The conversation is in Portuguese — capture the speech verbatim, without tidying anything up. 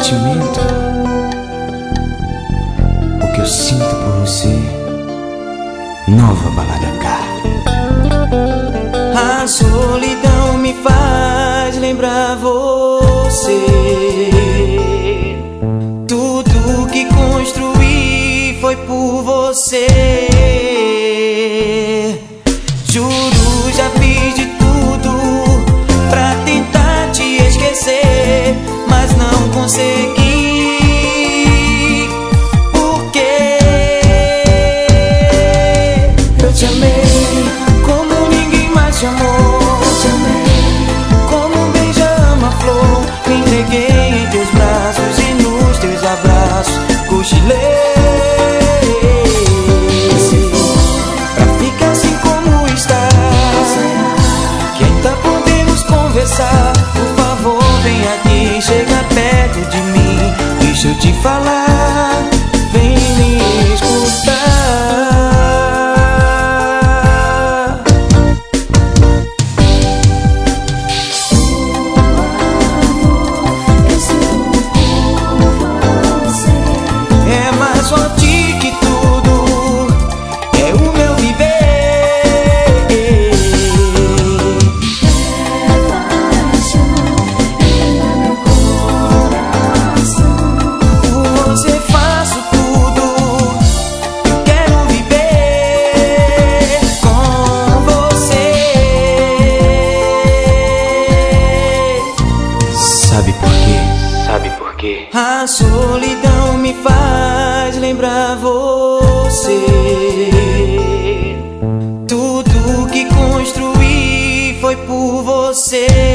sentimento, o que eu sinto por você. Nova balada K. A solidão me faz lembrar você. Tudo que construí foi por você. Juro, já fiz de tudo pra tentar te esquecer, mas não consegui. Por quê? Eu te amei como ninguém mais te amou. Eu te amei como um beijo ama a flor. Me entreguei em teus braços e nos teus abraços cochilei. Pra ficar assim como está, quem tá podemos conversar? Por favor, vem aqui, chega perto de mim. Deixa eu te falar, vem me escutar. É mais forte que tudo, é o meu viver. É paixão, entra no coração. Por você faço tudo, eu quero viver com você. Sabe por quê? Sabe por quê? A solidão me faz lembrar você. Tudo que construí foi por você.